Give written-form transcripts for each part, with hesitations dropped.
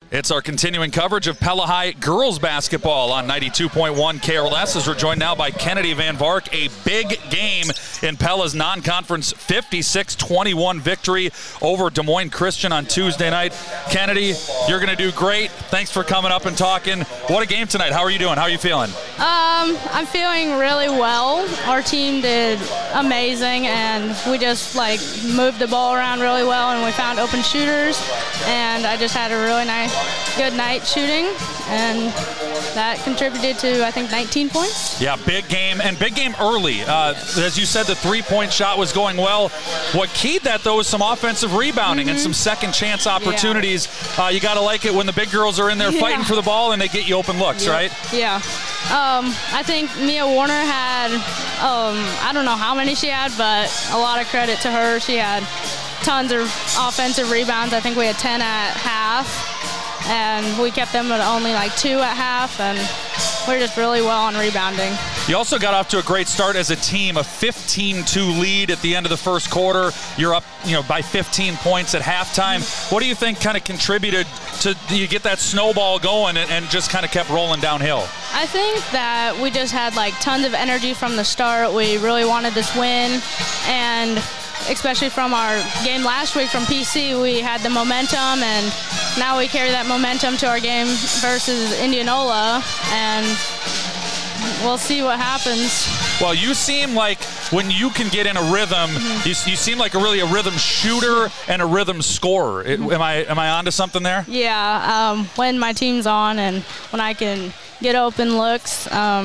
It's our continuing coverage of Pella High girls basketball on 92.1 KRLS as we're joined now by Kennedy Van Vark. A big game in Pella's non-conference 56-21 victory over Des Moines Christian on Tuesday night. Kennedy, you're going to do great. Thanks for coming up and talking. What a game tonight. How are you doing? How are you feeling? I'm feeling really well. Our team did amazing, and we just moved the ball around really well, and we found open shooters, and I just had a really good night shooting, and that contributed to, I think, 19 points. Yeah, big game, and big game early. As you said, the three-point shot was going well. What keyed that, though, was some offensive rebounding and some second-chance opportunities. Yeah. You got to like it when the big girls are in there fighting for the ball and they get you open looks, right? Yeah. I think Mia Warner had, I don't know how many she had, but a lot of credit to her. She had tons of offensive rebounds. I think we had 10 at half, and we kept them at only 2 at half, and we're just really well on rebounding. You also got off to a great start as a team, a 15-2 lead at the end of the first quarter. You're up, by 15 points at halftime. What do you think kind of contributed to you get that snowball going and just kind of kept rolling downhill? I think that we just had tons of energy from the start. We really wanted this win, and especially from our game last week from PC, we had the momentum, and now we carry that momentum to our game versus Indianola, and we'll see what happens. Well, you seem like when you can get in a rhythm, you seem like a rhythm shooter and a rhythm scorer. Am I onto something there? Yeah, when my team's on and when I can get open looks,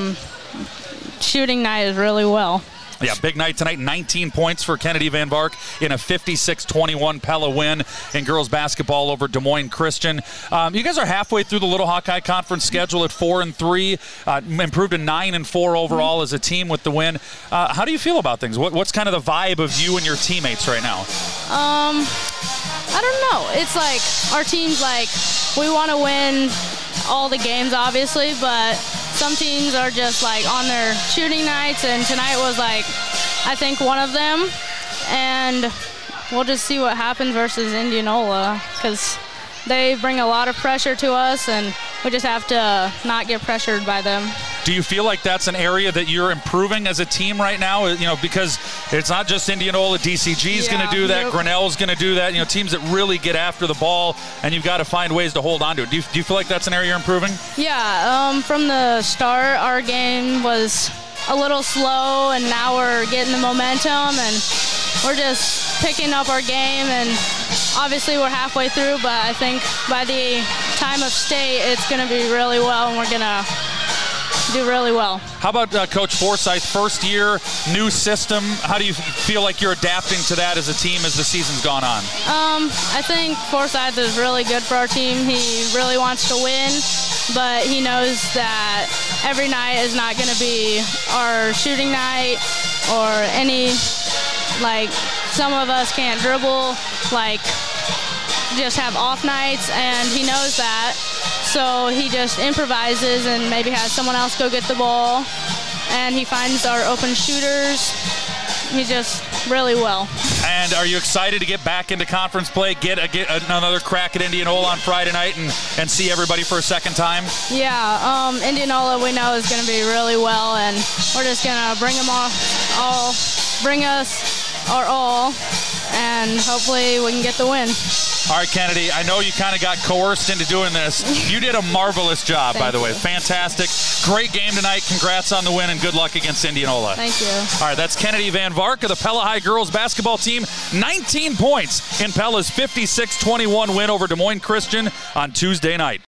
shooting night is really well. Yeah, big night tonight. 19 points for Kennedy Van Vark in a 56-21 Pella win in girls basketball over Des Moines Christian. You guys are halfway through the Little Hawkeye Conference schedule at 4-3, improved to 9-4 overall as a team with the win. How do you feel about things? What's kind of the vibe of you and your teammates right now? I don't know. It's our team's we want to win all the games, obviously, but some teams are just on their shooting nights, and tonight was I think one of them, and we'll just see what happens versus Indianola, because they bring a lot of pressure to us, and we just have to not get pressured by them. Do you feel like that's an area that you're improving as a team right now? Because it's not just Indianola. DCG is going to do that. Grinnell's going to do that. Teams that really get after the ball, and you've got to find ways to hold on to it. Do you feel like that's an area you're improving? Yeah. From the start, our game was a little slow, and now we're getting the momentum, and we're just picking up our game, and obviously we're halfway through, but I think by the time of state, it's going to be really well, and we're going to do really well. How about Coach Forsyth, first year, new system? How do you feel like you're adapting to that as a team as the season's gone on? I think Forsyth is really good for our team. He really wants to win, but he knows that every night is not going to be our shooting night, or any, some of us can't dribble, just have off nights, and he knows that. So he just improvises and maybe has someone else go get the ball, and he finds our open shooters. He's just really well. And are you excited to get back into conference play, get another crack at Indianola on Friday night and see everybody for a second time? Yeah, Indianola we know is going to be really well, and we're just going to bring them bring us our all, and hopefully we can get the win. All right, Kennedy, I know you kind of got coerced into doing this. You did a marvelous job, by the way. Fantastic. Great game tonight. Congrats on the win, and good luck against Indianola. Thank you. All right, that's Kennedy Van Vark of the Pella High girls basketball team. 19 points in Pella's 56-21 win over Des Moines Christian on Tuesday night.